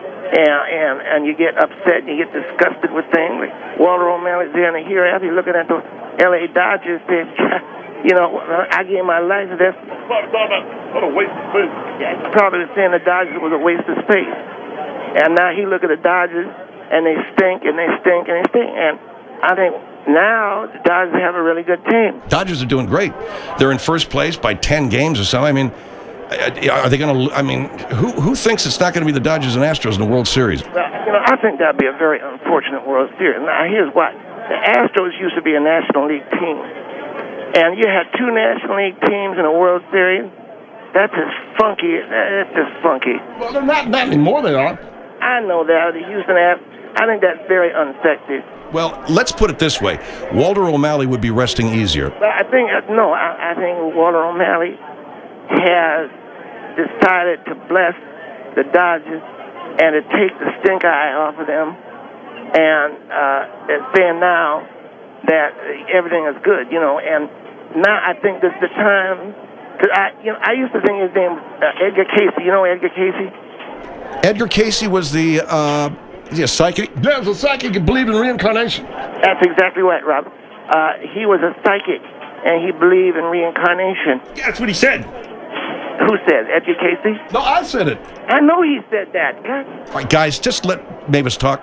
and you get upset, and you get disgusted with things. Like Walter O'Malley's there in the hereafter, you're looking at the L.A. Dodgers, saying, you know, I gave my life to that. What a waste of space. Yeah, he's probably saying the Dodgers was a waste of space. And now he look at the Dodgers, and they stink, and they stink, and they stink. And I think now the Dodgers have a really good team. Dodgers are doing great. They're in first place by 10 games or something. I mean, are they going to? I mean, who thinks it's not going to be the Dodgers and Astros in the World Series? Well, you know, I think that'd be a very unfortunate World Series. Now, here's what: the Astros used to be a National League team, and you had 2 National League teams in a World Series. That's just funky. That's just funky. Well, they're not anymore. They are. I know that. The Houston Astros. I think that's very unsexy. Well, let's put it this way: Walter O'Malley would be resting easier. But I think I think Walter O'Malley has decided to bless the Dodgers and to take the stink eye off of them, and saying now that everything is good, you know. And now I think this is the time. Cause I used to think his name was Edgar Casey. You know Edgar Casey? Edgar Casey was the is he a psychic? Yeah, he was a psychic and believed in reincarnation. That's exactly right, Robert. He was a psychic, and he believed in reincarnation. Yeah, that's what he said. Who said? Edgar Casey? No, I said it. I know he said that. God. All right, guys, just let Mavis talk.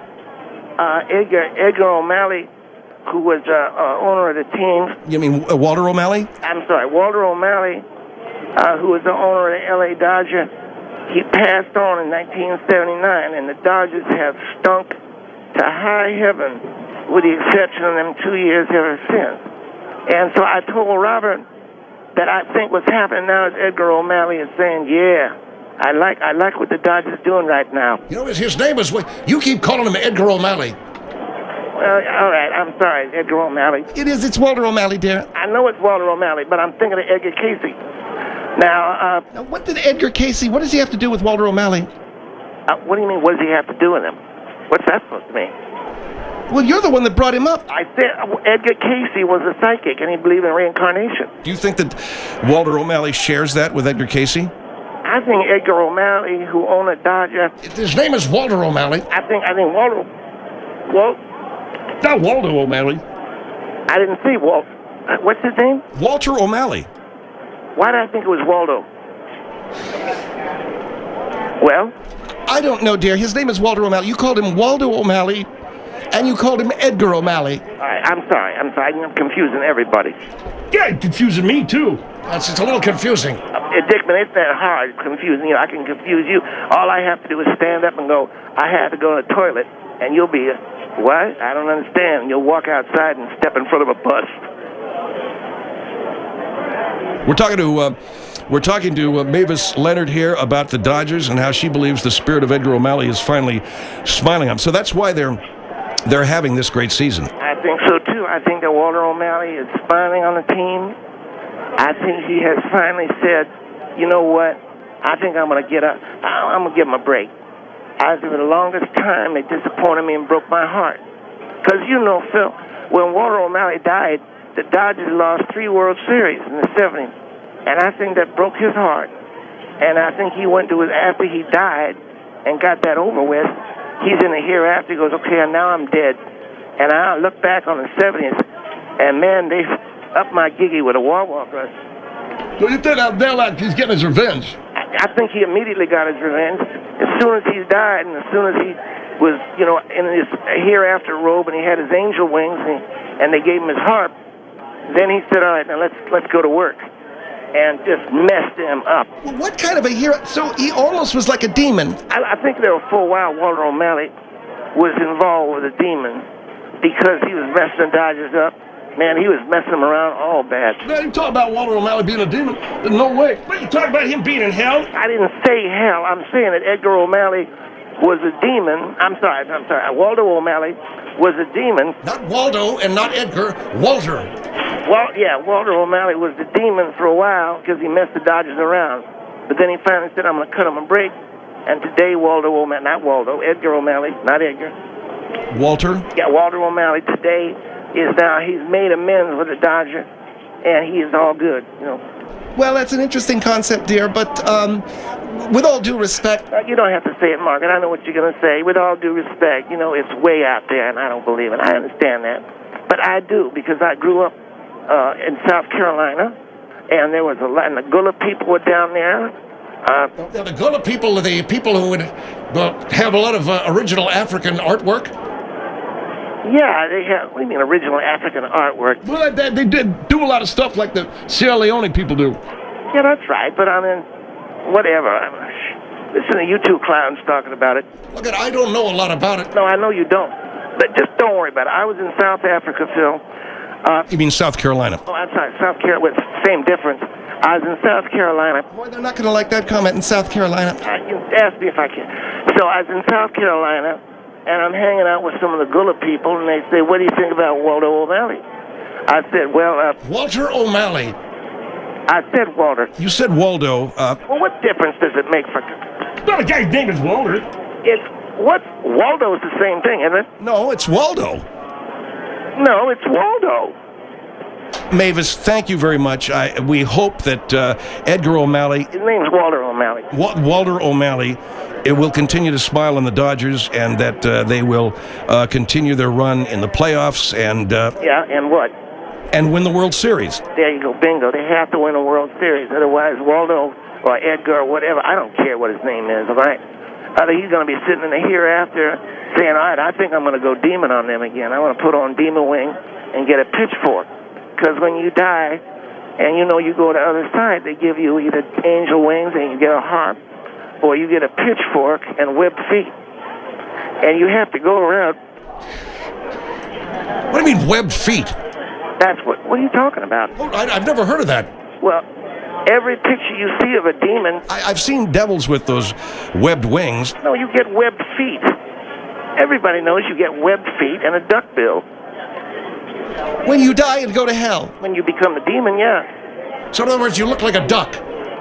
Edgar O'Malley, who was owner of the team. You mean Walter O'Malley? I'm sorry, Walter O'Malley, who was the owner of the L.A. Dodgers. He passed on in 1979, and the Dodgers have stunk to high heaven, with the exception of them 2 years ever since. And so I told Robert that I think what's happening now is Edgar O'Malley is saying, yeah, I like what the Dodgers are doing right now. You know, his name is, you keep calling him Edgar O'Malley. Well, all right, I'm sorry, Edgar O'Malley. It's Walter O'Malley, dear. I know it's Walter O'Malley, but I'm thinking of Edgar Casey. Now, what did Edgar Casey, what does he have to do with Walter O'Malley? What do you mean, what does he have to do with him? What's that supposed to mean? Well, you're the one that brought him up. I said Edgar Casey was a psychic, and he believed in reincarnation. Do you think that Walter O'Malley shares that with Edgar Casey? I think Edgar O'Malley, who owned a Dodger. His name is Walter O'Malley. I think Walter. Not Walter O'Malley. I didn't see Walt. What's his name? Walter O'Malley. Why did I think it was Waldo? Well? I don't know, dear. His name is Walter O'Malley. You called him Waldo O'Malley, and you called him Edgar O'Malley. All right, I'm sorry. I'm confusing everybody. Yeah, it's confusing me, too. It's a little confusing. Dickman, it's that hard confusing you. I can confuse you. All I have to do is stand up and go, I had to go to the toilet, and you'll be, what? I don't understand. And you'll walk outside and step in front of a bus. We're talking to Mavis Leonard here about the Dodgers and how she believes the spirit of Edgar O'Malley is finally smiling on. So that's why they're having this great season. I think so, too. I think that Walter O'Malley is smiling on the team. I think he has finally said, you know what? I think I'm going to get up. I'm going to give him a break. I think for the longest time, they disappointed me and broke my heart. Because, you know, Phil, when Walter O'Malley died, the Dodgers lost 3 World Series in the 70s. And I think that broke his heart. And I think he went to it after he died and got that over with. He's in the hereafter. He goes, okay, now I'm dead. And I look back on the 70s, and, man, they upped my giggy with a walk rush. So you think they're like he's getting his revenge? I think he immediately got his revenge. As soon as he died and as soon as he was, you know, in his hereafter robe and he had his angel wings and they gave him his harp, then he said, all right, now let's go to work. And just messed him up. Well, what kind of a hero? So he almost was like a demon. I think there for a while Walter O'Malley was involved with a demon because he was messing the Dodgers up. Man, he was messing them around all bad. Man, you talk about Walter O'Malley being a demon? There's no way. But you talk about him being in hell? I didn't say hell. I'm saying that Edgar O'Malley was a demon. I'm sorry. Walter O'Malley was a demon. Not Waldo and not Edgar, Walter. Well, yeah, Walter O'Malley was the demon for a while because he messed the Dodgers around. But then he finally said, I'm going to cut him a break. And today, Edgar O'Malley, not Edgar. Walter? Yeah, Walter O'Malley today he's made amends with the Dodger, and he is all good, you know. Well, that's an interesting concept, dear, but with all due respect... you don't have to say it, Margaret. I know what you're going to say. With all due respect, you know, it's way out there, and I don't believe it. I understand that. But I do, because I grew up in South Carolina, and there was a lot, and the Gullah people were down there. The Gullah people are the people who would have a lot of original African artwork? Yeah, they have. What do you mean, original African artwork? Well, they did do a lot of stuff like the Sierra Leone people do. Yeah, that's right, but I mean, whatever. Listen to you two clowns talking about it. Look, I don't know a lot about it. No, I know you don't. But just don't worry about it. I was in South Africa, Phil. You mean South Carolina? Oh, I'm sorry, South Carolina, with same difference. I was in South Carolina. Boy, they're not going to like that comment in South Carolina. You ask me if I can. So I was in South Carolina, and I'm hanging out with some of the Gullah people, and they say, what do you think about Walter O'Malley? I said, well... Walter O'Malley. I said Walter. You said Waldo. Well, what difference does it make for... No, the guy's name is Walter. Waldo's the same thing, isn't it? No, it's Waldo. No, it's Waldo. Mavis, thank you very much. We hope that Edgar O'Malley... His name's Walter O'Malley. Walter O'Malley... It will continue to smile on the Dodgers, and that they will continue their run in the playoffs and and what? And win the World Series. There you go, bingo. They have to win a World Series, otherwise Waldo or Edgar or whatever, I don't care what his name is, all right? Either he's going to be sitting in the hereafter saying, all right, I think I'm going to go demon on them again. I want to put on demon wing and get a pitchfork, because when you die and you know you go to the other side, they give you either angel wings and you get a harp, or you get a pitchfork and webbed feet. And you have to go around. What do you mean, webbed feet? That's what are you talking about? Oh, I've never heard of that. Well, every picture you see of a demon... I've seen devils with those webbed wings. No, you get webbed feet. Everybody knows you get webbed feet and a duck bill. When you die and go to hell. When you become a demon, yeah. So in other words, you look like a duck.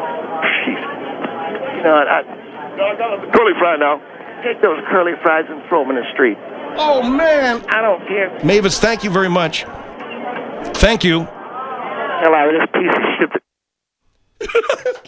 I got a curly fry now. Take those curly fries and throw them in the street. Oh, man. I don't care. Mavis, thank you very much. Thank you. Hell out of this piece of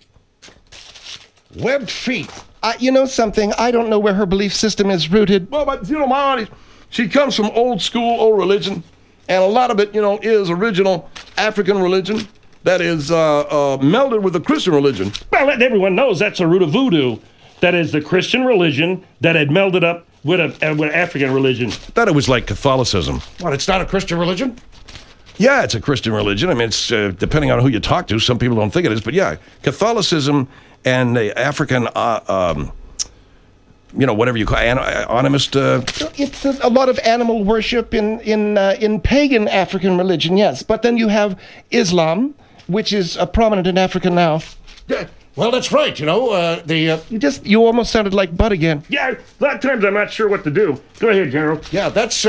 shit. Webbed feet. You know something? I don't know where her belief system is rooted. Well, but, my auntie, she comes from old school, old religion, and a lot of it, is original African religion that is melded with the Christian religion. Well, letting everyone knows that's the root of voodoo. that is the Christian religion that had melded up with an African religion. I thought it was like Catholicism. What, it's not a Christian religion? Yeah, it's a Christian religion. I mean, it's depending on who you talk to. Some people don't think it is, but yeah, Catholicism and the African, whatever you call it, animist. It's a lot of animal worship in pagan African religion, yes. But then you have Islam, which is prominent in Africa now. Yeah. Well, that's right. You You almost sounded like Bud again. Yeah, a lot of times I'm not sure what to do. Go ahead, General. Yeah, that's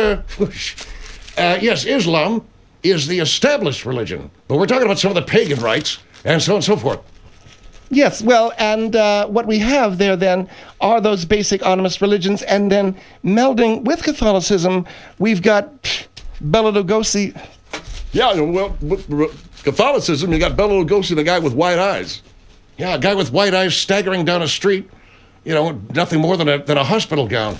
yes, Islam is the established religion, but we're talking about some of the pagan rites and so on and so forth. Yes, well, and what we have there then are those basic animist religions, and then melding with Catholicism, we've got Bela Lugosi. Yeah, well, Catholicism, you got Bela Lugosi, the guy with white eyes. Yeah, a guy with white eyes staggering down a street, nothing more than a hospital gown.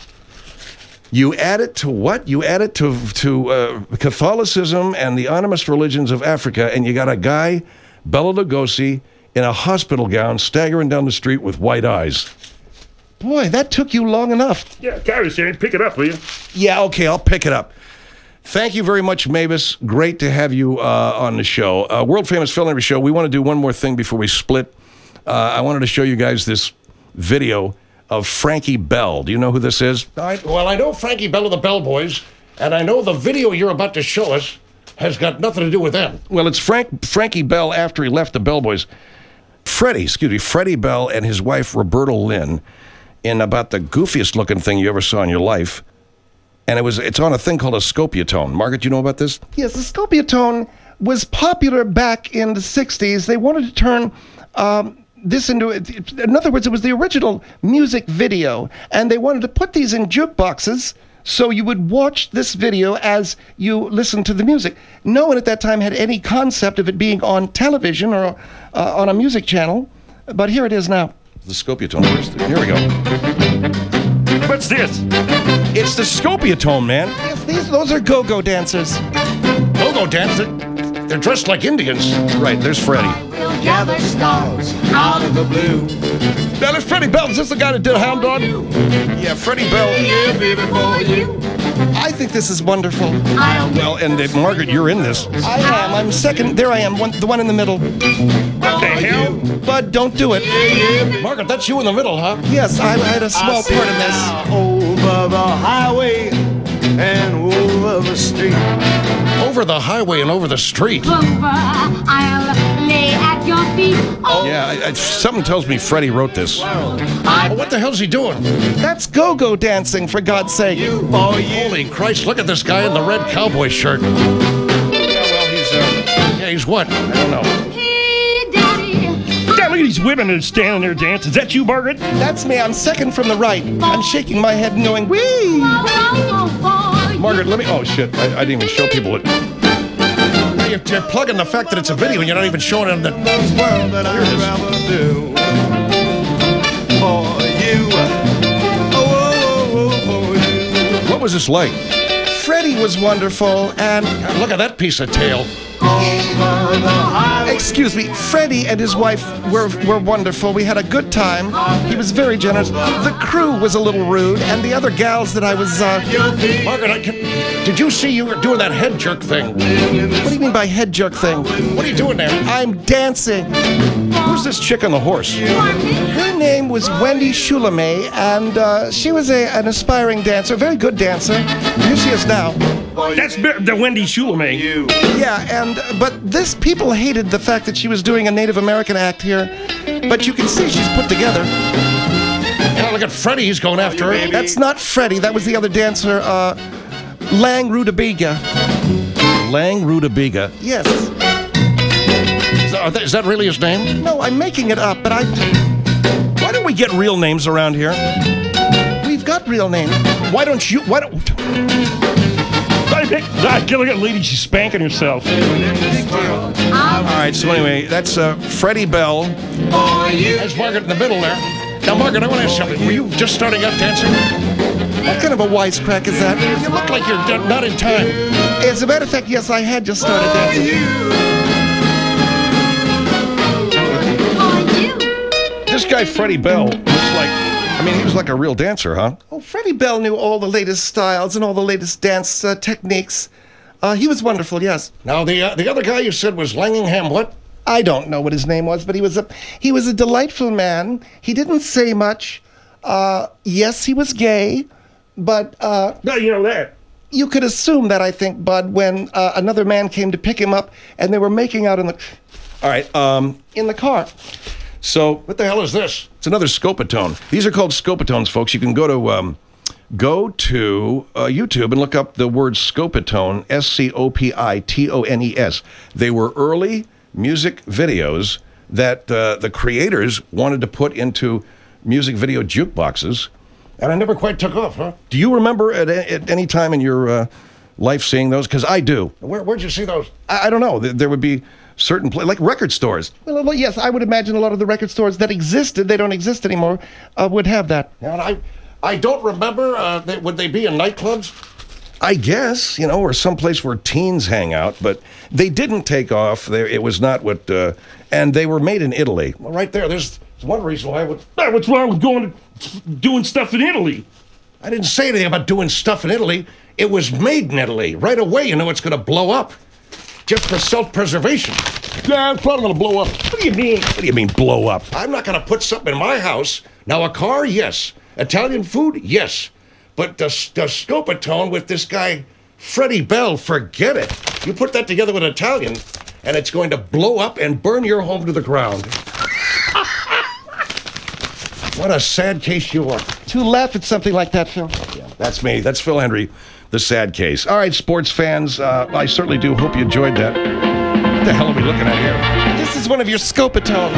You add it to what? You add it to Catholicism and the animist religions of Africa, and you got a guy, Bela Lugosi, in a hospital gown, staggering down the street with white eyes. Boy, that took you long enough. Yeah, Kyrus here. Pick it up, will you? Yeah, okay, I'll pick it up. Thank you very much, Mavis. Great to have you on the show. World Famous Felony Show. We want to do one more thing before we split. I wanted to show you guys this video of Frankie Bell. Do you know who this is? I know Frankie Bell of the Bell Boys, and I know the video you're about to show us has got nothing to do with them. Well, it's Frankie Bell after he left the Bell Boys. Freddie Bell and his wife, Roberta Lynn, in about the goofiest looking thing you ever saw in your life. And it's on a thing called a scopiatone. Margaret, do you know about this? Yes, the scopiatone was popular back in the 60s. They wanted to turn this into, in other words, it was the original music video. And they wanted to put these in jukeboxes so you would watch this video as you listened to the music. No one at that time had any concept of it being on television or on a music channel. But here it is now. The scopiatone. Here we go. What's this? It's the scopiatone, man. Yes, those are go-go dancers. Go-go dancers? They're dressed like Indians. Right, there's Freddie. We'll gather stars out of the blue. Now, there's Freddie Bell. Is this the guy that did Hound Dog? Yeah, Freddie Bell. Yeah, baby, for you. I think this is wonderful. Well, and Margaret, you're in this. I am. I'm second. There I am, the one in the middle. What the hell? Bud, don't do it. Margaret, that's you in the middle, huh? Yes, I had a small part in this. Over the highway and over the street. Over the highway and over the street. I'll lay at your feet. Yeah, something tells me Freddie wrote this. What the hell's he doing? That's go-go dancing, for God's sake. Holy Christ, look at this guy in the red cowboy shirt. Yeah, well, he's what? I don't know. Hey, Daddy. Yeah, look at these women that are standing there dancing. Is that you, Margaret? That's me. I'm second from the right. I'm shaking my head and going, wee! Margaret, let me... Oh, shit. I didn't even show people it. You're plugging the fact that it's a video and you're not even showing them the... world that I'd rather do for you. Oh, What was this like? Freddie was wonderful, and... God, look at that piece of tail. Excuse me, Freddie and his wife were wonderful. We had a good time. He was very generous. The crew was a little rude, and the other gals that I was... Margaret, did you see you were doing that head jerk thing? What do you mean by head jerk thing? What are you doing there? I'm dancing. Who's this chick on the horse? Her name was Wendy Chulame, and she was an aspiring dancer, a very good dancer. Here she is now. That's the Wendy Chulame. Yeah, but people hated the fact that she was doing a Native American act here. But you can see she's put together. Yeah, look at Freddie. He's going after her. That's not Freddie. That was the other dancer, Lang Rutabiga. Lang Rutabiga? Yes. Is that really his name? No, I'm making it up, but Why don't we get real names around here? We've got real names. Why don't... Look at lady, she's spanking herself. All right, so anyway, that's Freddie Bell. There's Margaret in the middle there. Now, Margaret, I want to ask something. Were you just starting out dancing? What kind of a wisecrack is that? You look like you're not in time. As a matter of fact, yes, I had just started dancing. This guy, Freddie Bell, looks like I mean, he was like a real dancer, huh? Oh, Freddie Bell knew all the latest styles and all the latest dance techniques. He was wonderful, yes. Now, the other guy you said was Langingham what? I don't know what his name was, but he was a delightful man. He didn't say much. Yes, he was gay, but No, you know that. you could assume that, I think, Bud, when another man came to pick him up and they were making out in the All right, in the car. so what the hell is this? It's another Scopatone. These are called Scopatones, folks. You can go to YouTube and look up the word Scopatone, Scopitones. They were early music videos that the creators wanted to put into music video jukeboxes, and I never quite took off, huh? Do you remember at any time in your life seeing those? Because I do. Where'd you see those? I don't know. There would be certain like record stores. Well, yes, I would imagine a lot of the record stores that existed, they don't exist anymore, would have that. And I don't remember. Would they be in nightclubs? I guess, or someplace where teens hang out, but they didn't take off. It was not what, and they were made in Italy. Well, right there, there's one reason why I would. What's wrong with doing stuff in Italy? I didn't say anything about doing stuff in Italy. It was made in Italy. Right away, you know it's going to blow up. Just for self-preservation. Yeah, it's probably going to blow up. What do you mean? What do you mean, blow up? I'm not going to put something in my house. Now, a car, yes. Italian food, yes. But the Scopatone with this guy, Freddie Bell, forget it. You put that together with Italian, and it's going to blow up and burn your home to the ground. What a sad case you are. To laugh at something like that, Phil. Yeah, that's me. That's Phil Hendrie, the sad case. All right, sports fans, I certainly do hope you enjoyed that. What the hell are we looking at here? This is one of your Scopatones.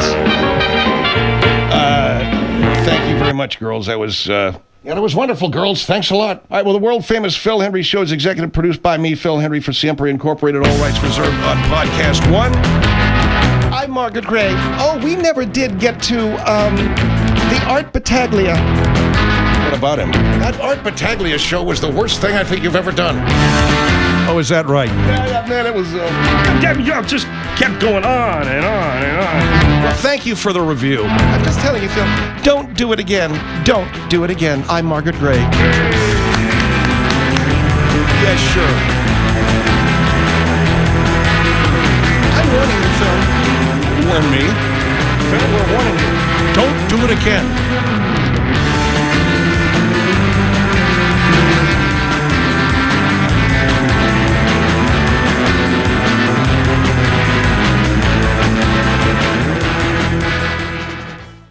Thank you very much, girls. That was, that was wonderful, girls. Thanks a lot. All right, well, the world-famous Phil Hendrie Show is executive produced by me, Phil Hendrie, for Siempre Incorporated, all rights reserved on Podcast One. I'm Margaret Gray. Oh, we never did get to, the Art Battaglia. What about him? That Art Battaglia show was the worst thing I think you've ever done. Oh, is that right? Yeah, man, it was, y'all just kept going on and on and on. Well, thank you for the review. I'm just telling you, Phil, don't do it again. Don't do it again. I'm Margaret Gray. Yeah, sure. I'm warning you, Phil. Warn me? Phil, we're warning you. Don't do it again.